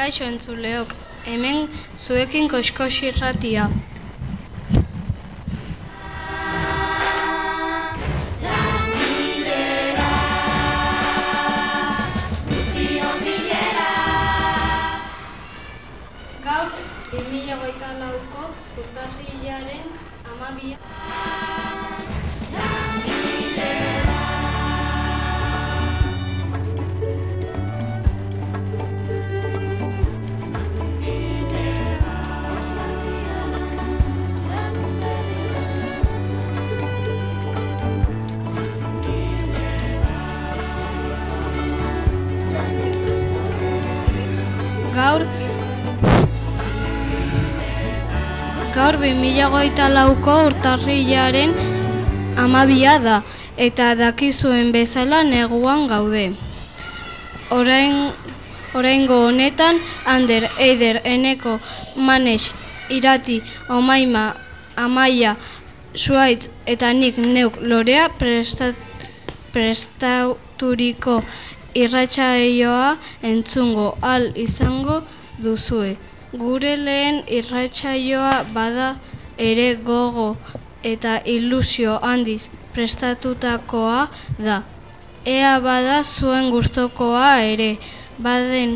Kaixo entzuleok, hemen zuekin Koxkox irratia. Gaur 2024ko urtarrilaren 12. Gaur 2024ko urtarrilaren 12 da, eta dakizuen bezala neguan gaude. Oraingo honetan, Ander, Eider, Eneko, Manex, Irati, Omaima, Amaia, Zuaitz eta nik neuk Lorea prestaturiko irratsaioa entzungo ahal izango duzue. Gure lehen irratsaioa bada ere gogo eta ilusio handiz prestatutakoa da. Ea bada zuen gustokoa ere, baden.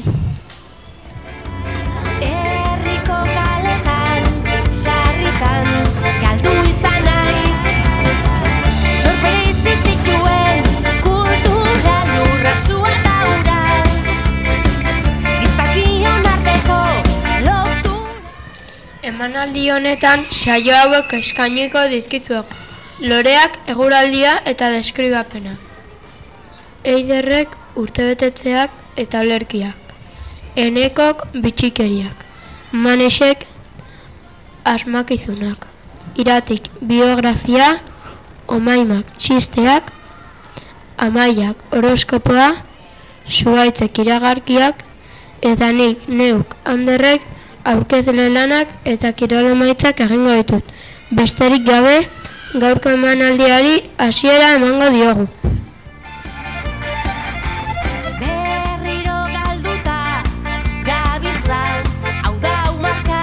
Herriko kaletan, sarritan, galdu izan naiz. Norbeitzik dituen kultura lurra sua eta ura. Gizakion arteko emanaldi honetan saio hauek eskainiko dizkizuegu. Loreak eguraldia eta deskribapena. Eiderrek urtebetetzeak eta olerkiak. Enekok bitxikeriak. Manexek asmakizunak. Iratik biografia, Omaimak txisteak, Amaiak horoskopoa, Zuaitzek iragarkiak, eta nik neuk Anderrek aurkezle lanak eta kirol emaitzak egingo ditut. Besterik gabe, gaurko emanaldiari hasiera emango diogu. berriro galduta gabiltza, hau da umarka.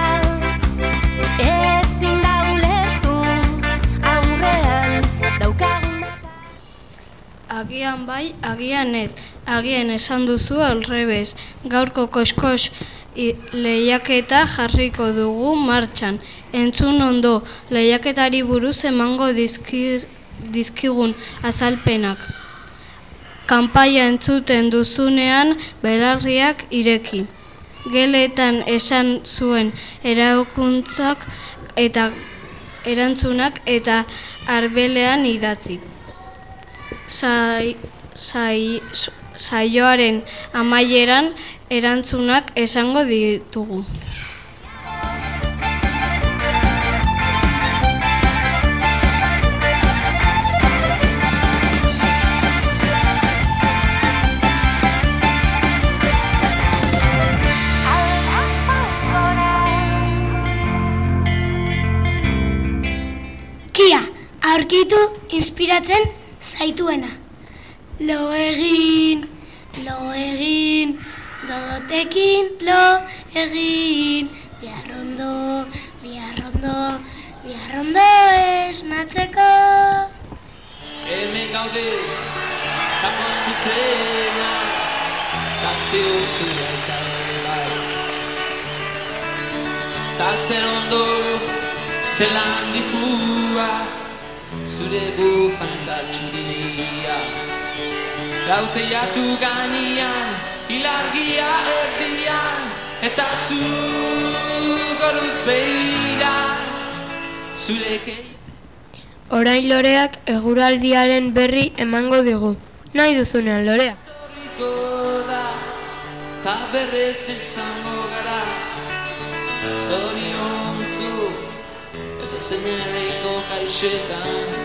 Ezin da ulertu aurrean daukagun. Agian bai, agian ez. Agian esan duzu alrebez. Gaurko Koxkox lehiaketa jarriko dugu martxan. Entzun ondo, lehiaketari buruz emango dizkigun azalpenak. Kanpaia entzuten duzunean belarriak ireki. Geletan esan zuen erakuntzak eta erantzunak eta arbelean idatzi. Saioaren amaieran erantzunak esango ditugu. Kia, aurkitu inspiratzen zaituena. Lo egin, dodotekin lo egin. Biarrondo esnatzeko. Hemen gaude, tapostutzen az, ta zeu zure eta bai. Ta zer ondo, zelan difua, zure bufanda txuria. Gauteiatu gainean, ilargia erdian, eta zu goruz behira, zureke. Orain Loreak eguraldiaren berri emango digu. Nahi duzunean, Lorea. Torriko da, ta berrez izango gara, zoriontzu, eta zenerreiko jaixetan.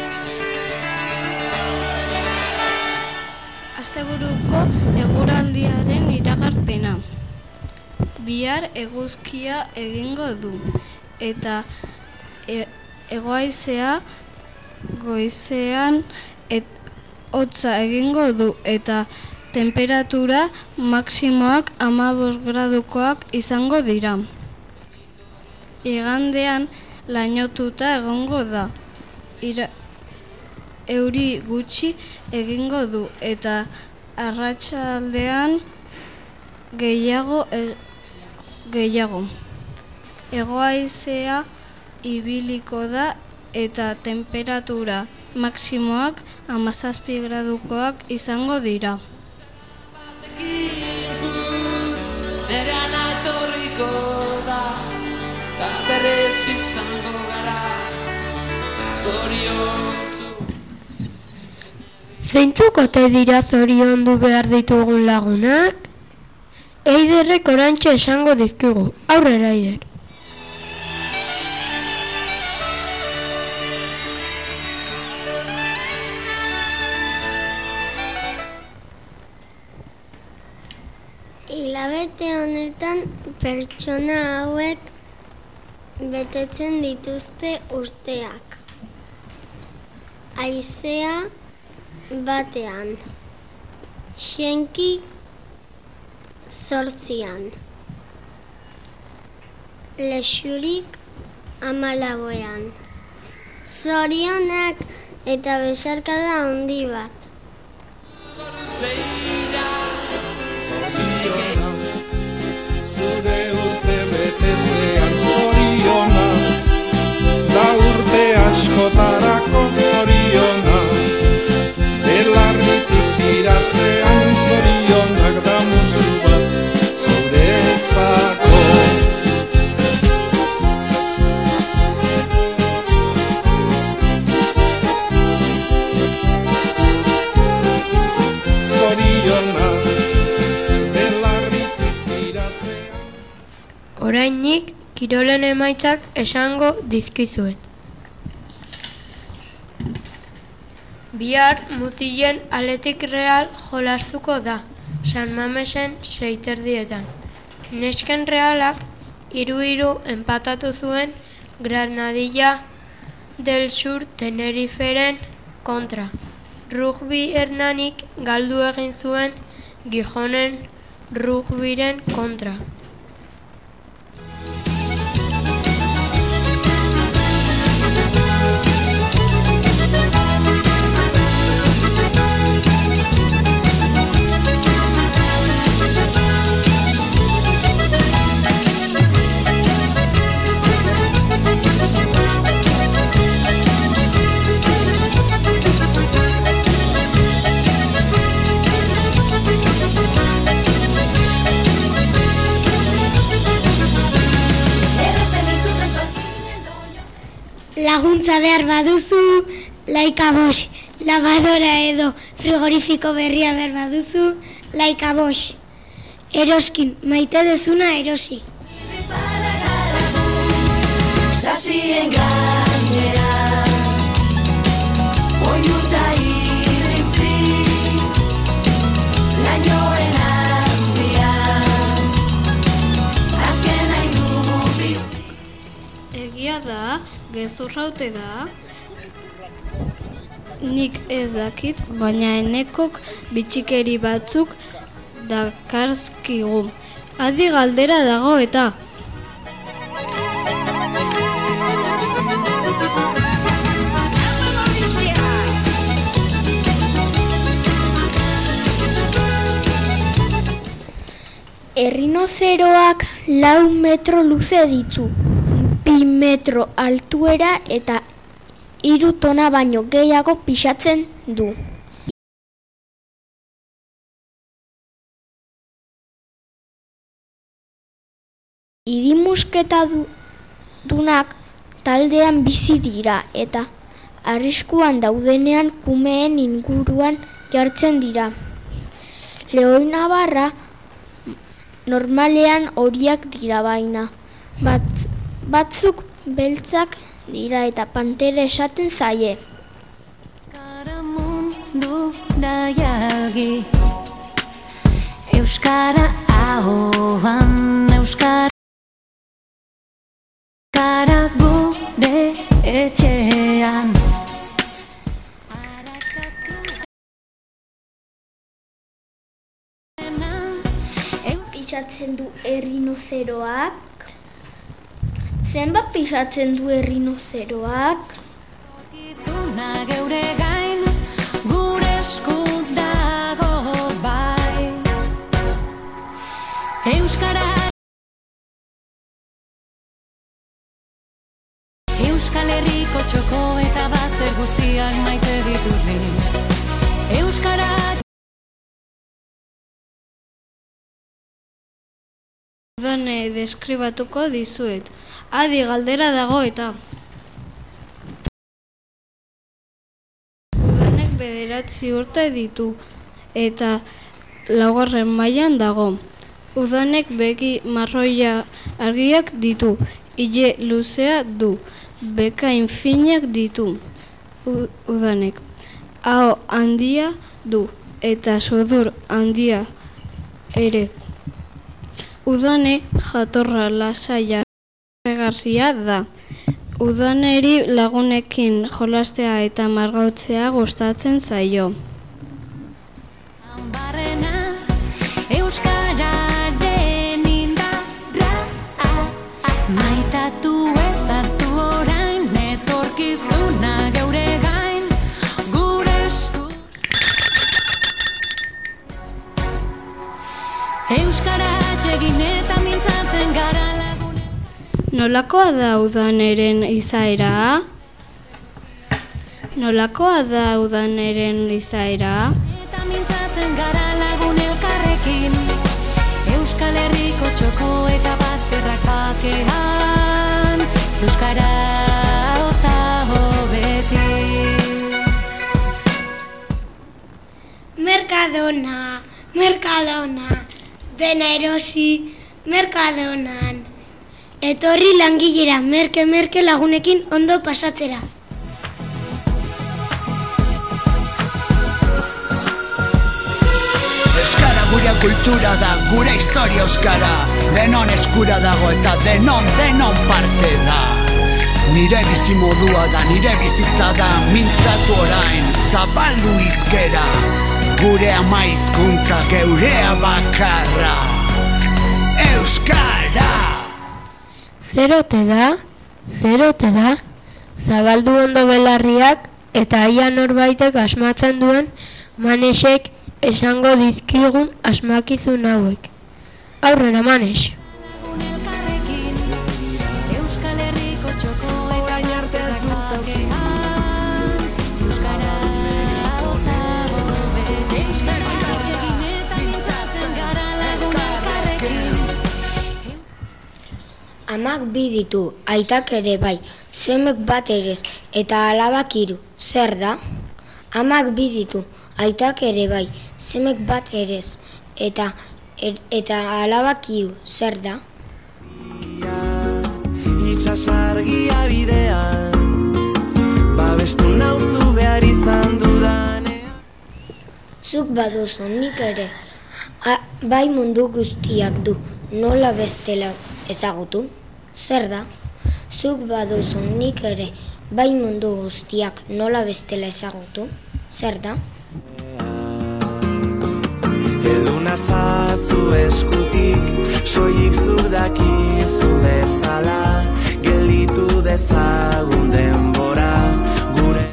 Asteburuko eguraldiaren iragarpena. Bihar eguzkia egingo du, eta hegohaizea goizean hotza egingo du, eta Temperatura maximoak 15 gradukoak izango dira. Igandean lainotuta egongo da. Euri gutxi egingo du eta arratsaldean gehiago. Hego-haizea ibiliko da eta temperatura maximoak 17 gradukoak izango dira. Nerean etorriko da, ta berrez izango gara, zoriontsu. Zeintzuk ote dira zoriondu behar ditugun lagunak? Eiderrek orantxe esango dizkigu. Aurrera, Eider. Hilabete honetan pertsona hauek betetzen dituzte usteak. Haizea batean, Xenki 8an, Lexurik 14an. Zorionak eta besarkada handi bat. Zure urte betetzean zoriona, da urte askotarako zoriona, belarritik tiratzean zorionak da musu bat zuretzako. Zoriona, Orainik kirolen emaitzak esango dizkizuet. Bihar mutilen Athletic Real jolastuko da, San Mamesen 6:30. Nesken Realak 3-3 enpatatu zuen Granadilla del Sur Teneriferen kontra. Rugby Hernanik galdu egin zuen Gijonen Rugbyren kontra. Laguntza behar baduzu, Laika Bosch. Lavadora edo frigorifiko berria behar baduzu, Laika Bosch. Eroskin, maite dezuna erosi. Sasien gainean, oiuta iritzi, lainoen azpian, azken nahi dugu bizi. Egia da, gezurraute da. Nik ez dakit, baina enekok bitxikeri batzuk dakarzkigu. Adi galdera dago eta. Errinozeroak 4 metro luze ditu, 2 metro altuera eta 3 tona baino gehiago pisatzen du. Idimusketadunak taldean bizi dira eta arriskuan daudenean kumeen inguruan jartzen dira. Lehoinabarra normalean horiak dira baina. Batzuk beltzak dira eta pantera esaten zaie. Mundu nahiagi, Euskara ahoan, Euskara gure etxean. pisatzen du errinozeroak? Zenbat pisatzen du errinozeroak? Torkizuna geure gain, gure esku dago bai. Euskara Euskal Herriko txoko eta bazter guztiak maite ditut ni. Euskara Udane deskribatuko dizuet. Adi galdera dago eta. Udanek 9 urte ditu eta 4. mailan dago. Udanek begi marroia argiak ditu, ile luzea du, bekain finak ditu. Udanek aho handia du eta sudur handia ere. Udane jatorra lasaia erregarria da. Udaneri lagunekin jolastea eta margautzea gustatzen zaio. barrena, euskararen indarra, maitatu ezazu orain, etorkizuna geure gain, gure esku. Euskara atsegin eta mintzatzen gara lagune. Nolakoa da udaneren izaera? Nolakoa da udaneren izaera? Eta mintzatzen gara lagun elkarrekin, Euskal Herriko txoko eta bazterrak bakean, Euskara ozago beti. Merkadona, Merkadona, dena erosi, Merkadonan. Etorri langilera, merke lagunekin ondo pasatzera. Euskara gure kultura da, gure historia euskara. Denon eskura dago eta denon parte da. Nire bizimodua da, nire bizitza da, mintzatu orain, zabaldu izkera. Gure ama hizkuntza geurea bakarra. Euskara! Zerote da, zabaldu ondo belarriak eta ia norbaitek asmatzen duen Manesek esango dizkigun asmakizun hauek. Aurrera, Manes! Lagun elkarrekin, Euskal Herriko txoko eta bazterrak bakean, Euskara ozago beti. Euskara atsegin eta mintzatzen gara lagun elkarrekin. Amak 2 ditu, aitak ere bai, semek bat erez, eta alabak 3. Zer da? Amak 2 ditu, aitak ere bai, semek bat erez, eta alabak 3. Zer da? Itxasargia bidean, babestu nauzu behar izan dudanean. Zuk baduzu, nik ere, bai mundu guztiak du, nola bestela ezagutu? Zer da? Zuk baduzu, nik ere, bai mundu guztiak nola bestela ezagutu? Zer da? Eduna zazu eskutik, soilik zuk dakizu bezala, gelditu dezagun denbora, gure...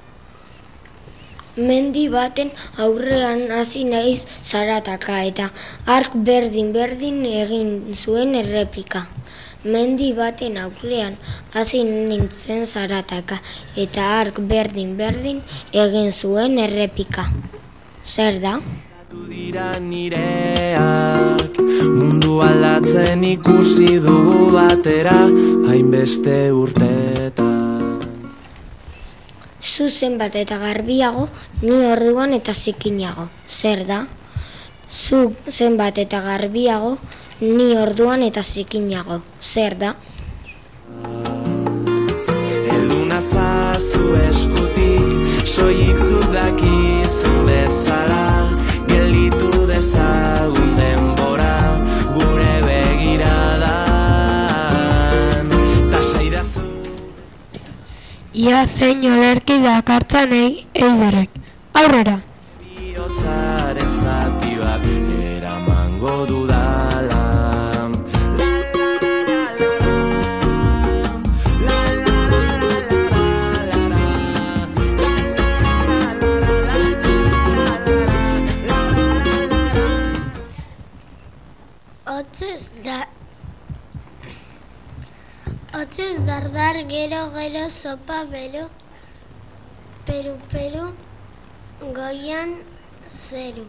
Mendi baten aurrean hasi naiz zarataka eta ark berdin egin zuen errepika. Mendi baten aurrean hasi nintzen zarataka eta ark berdin egin zuen errepika. Zer da? Dira nireak, mundu aldatzen ikusi dugu batera, hainbeste urteetan. Zu zenbat eta garbiago, ni orduan eta zikinago. Zer da? Zu zenbat eta garbiago, ni orduan eta zikinago. Zer da? Eduna zazu eskutik, soilik zuk dakizu bezala, gelditu dezagun denbora, gure begiradan, ta saidazu. Ia zein olerki dakartzan Eiderrek. Aurrera! Bihotzaren zati bat eramango dudala. Hotzez dardar, gero sopa, peru, goian zeru.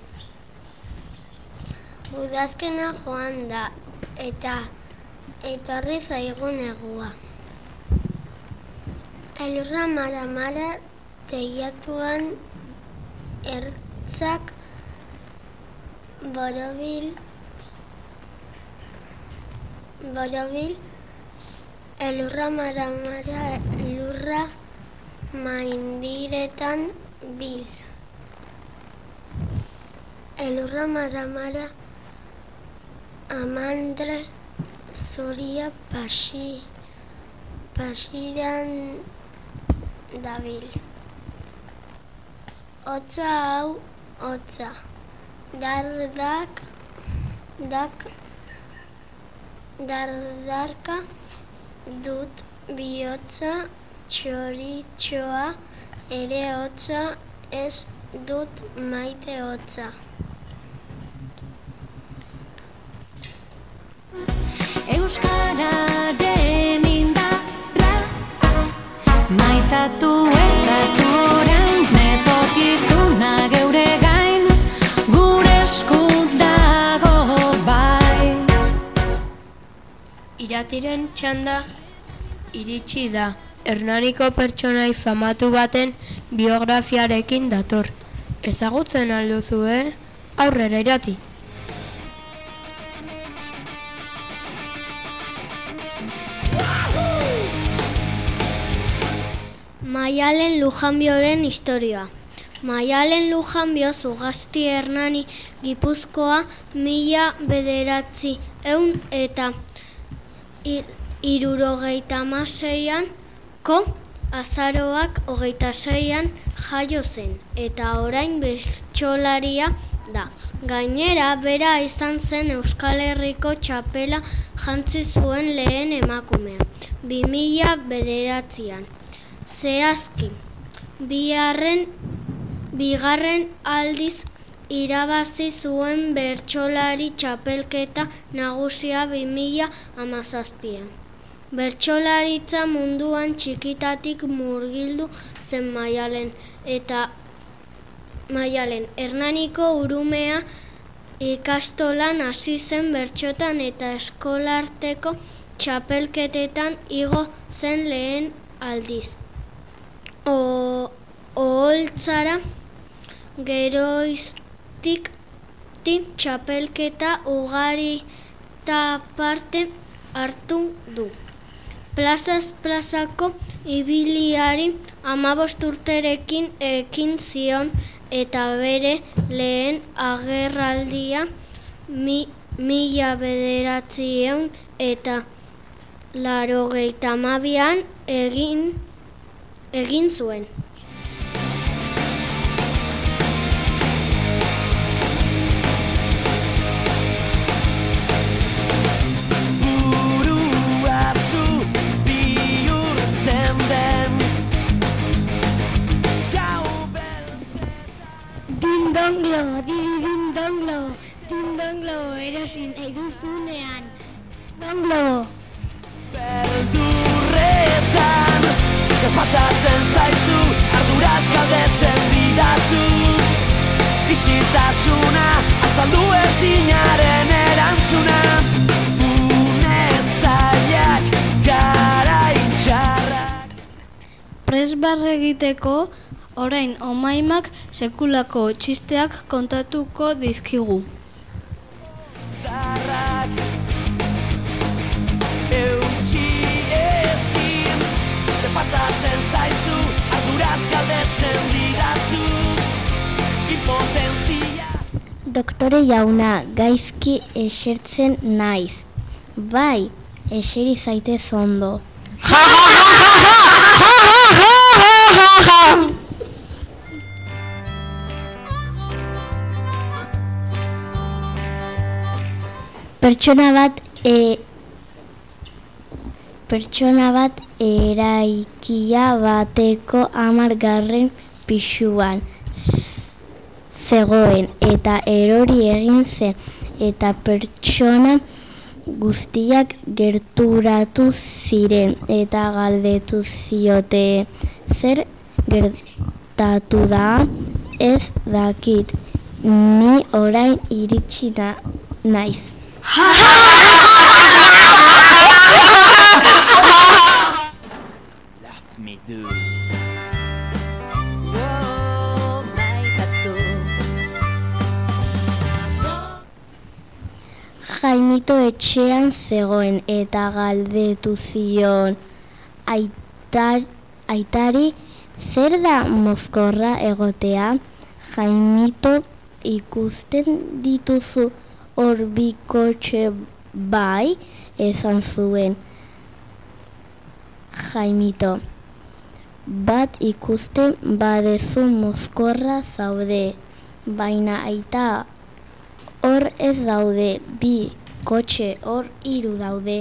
Udazkena joan da, eta etorri zaigun negua. Elurra mara, teiatuan ertzak borobil, elurra mara, lurra maindiretan bil. Elurra mara, amandre zuria pasiran dabil. Hotza hau, hotza, dardarka dut bihotza, txoritxoa ere hotza, ez dut maite hotza. Euskararen indarra maitatu eta orain netokizuna geure gain gure esku dago bai. Iratiren txanda iritsi da. Hernaniko pertsonai famatu baten biografiarekin dator. Ezagutzen alduzu, Aurrera, Irati. Maialen Lujanbioren historia. Maialen Lujanbio Zugasti Hernani Gipuzkoa 1976an azaroak 26an jaio zen, eta orain bertsolaria da. Gainera, bera izan zen Euskal Herriko txapela jantzi zuen lehen emakumea, 2009an. Zehazki, bigarren aldiz irabazi zuen bertsolari txapelketa nagusia 2017an. Bertsolaritza munduan txikitatik murgildu zen Maialen, eta Maialen Hernaniko Urumea ikastolan hasi zen bertsotan eta eskolarteko txapelketetan igo zen lehen aldiz. Oholtzara geroiztik txapelketa ugarita parte hartu du. Plazaz plazako ibiliari 15 urterekin ekin zion, eta bere lehen agerraldia 1982an egin zuen. Dindonglo, erosin nahi duzunean. Donglo. Beldurretan, zer pasatzen zaizu, arduraz galdetzen didazu. Isiltasuna, azaldu ezinaren erantzuna. Unezaiak, garaitxarrak. Presbarre egiteko, orain omaimak sekulako txisteak kontatuko dizkigu. Eutxi ezin, zer pasatzen zaizu, arduraz galdetzen didazu. Impotentzia. Doktore jauna, gaizki esertzen naiz. Bai, eseri zaitez ondo. Pertsona bat eraikia bateko 10. pisuan zegoen eta erori egin zen, eta pertsona guztiak gerturatu ziren eta galdetu ziote, zer gertatu da? Ez dakit, ni orain iritsi naiz. Love me do. Jaimito etxean zegoen eta galdetu zion aitari, zer da mozkorra egotea? Jaimito, ikusten dituzu hor bi kotxe bai, esan zuen Jaimito. Bat ikusten badezu mozkorra zaude, baina aita, hor ez daude, bi kotxe hor 3 daude.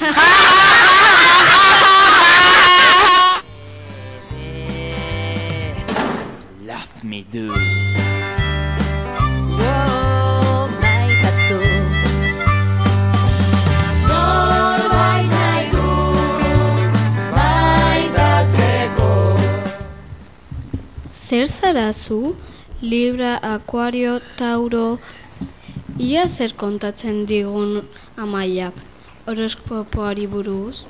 Love me do. Zer zara zu? Libra, Akuario, Tauro... Ia zer kontatzen digun Amaiak, horoskopoari buruz?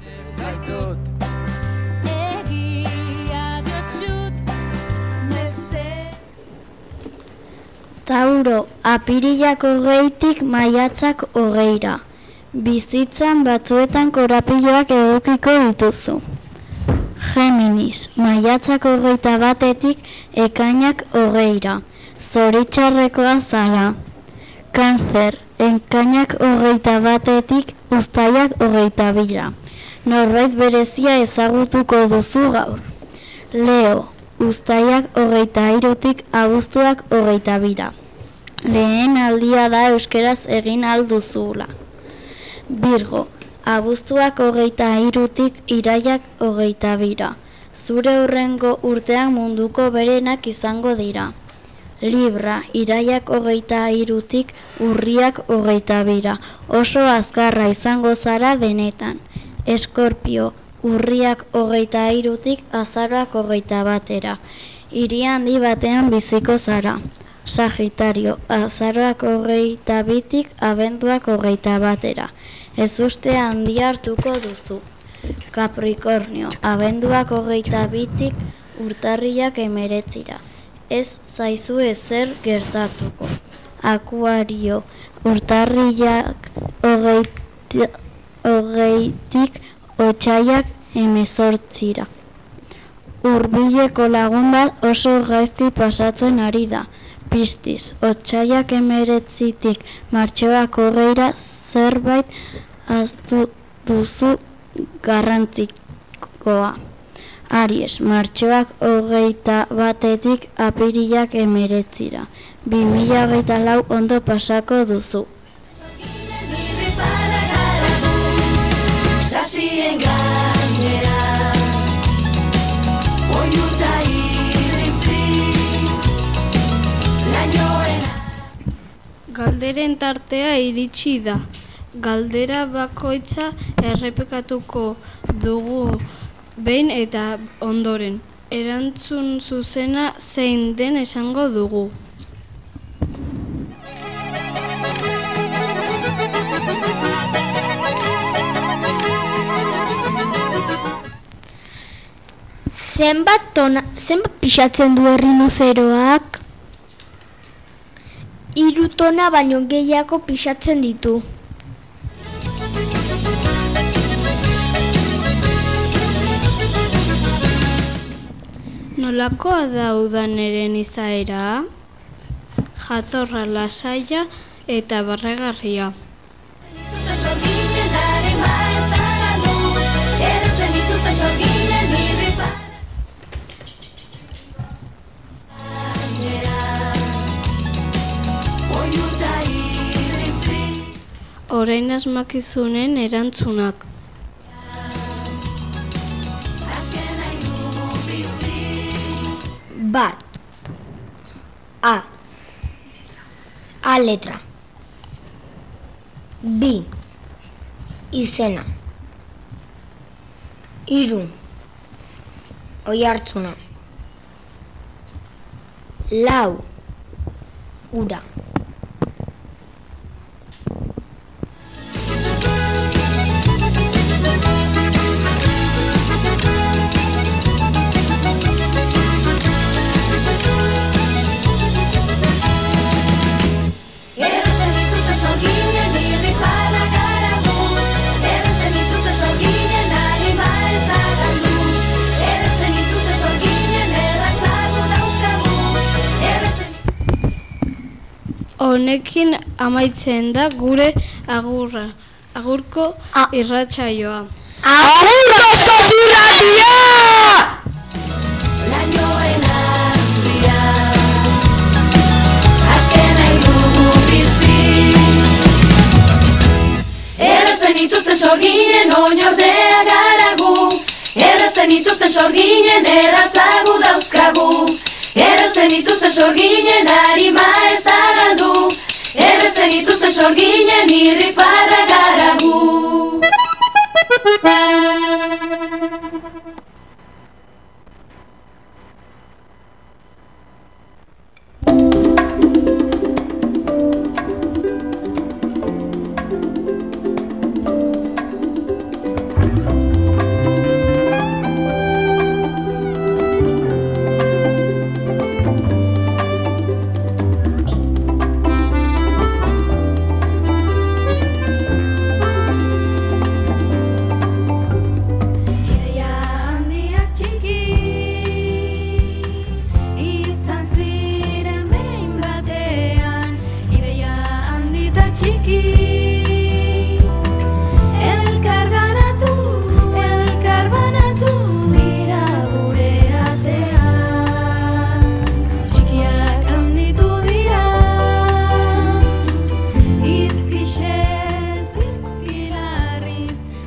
Tauro, apirilak 20tik maiatzak 20ra. Bizitzan batzuetan korapiloak edukiko dituzu. Geminis, maiatzak 21tik ekainak 20ra. Zoritxarrekoa zara. Kanzer, ekainak 21tik uztaiak 22ra. Norbait berezia ezagutuko duzu gaur. Leo, uztaiak 23tik abuztuak 22ra. Lehen aldia da euskeraz egin alduzula. Virgo, abuztuak 23tik iraiak 22ra. Zure hurrengo urtean munduko berenak izango dira. Libra, iraiak 23tik urriak 22ra. Oso azkarra izango zara denetan. Eskorpio, urriak 23tik azaroak 21era. Hiri handi batean biziko zara. Sagitario, azaroak 22tik abenduak 21era. Ez uste handia hartuko duzu. Capricornio, abenduak 22tik urtarriak 19ra. Ez zaizu ezer gertatuko. Akuario, urtarriak 20tik otsaiak 18ra. Hurbileko lagun bat oso gaizki pasatzen ari da. Piscis, otsaiak 19tik martxoak 20ra zerbait ahaztu duzu garrantzikoa. Aries, martxoak 21tik apirilak 19ra. 2024 ondo pasako duzu. Sasien gainera oiuta iritzi lainoena. Galderen tartea iritsi da. Galdera bakoitza errepikatuko dugu behin eta ondoren. Erantzun zuzena zein den esango dugu. Zenbat pixatzen du errinozeroak? 3 tona baino gehiago pixatzen ditu. Nolakoa da udaneren izaera? Jatorra, lasaia eta barregarria. Orain asmakizunen erantzunak. Bat. A letra. B. izena. 3. Oihartzuna. 4. Ura. Honekin amaitzen da gure agurko irratsaioa. Agurko irratia! Lainoen azria, asken nahi dugu bizi. Errezen ituzten sorginen oinordea garagu, errezen ituzten sorginen erratzagu dauzkagu. Errezen ituzten sorginen harima ez da galdu, errezen ituzten sorginen irrifarra garagu.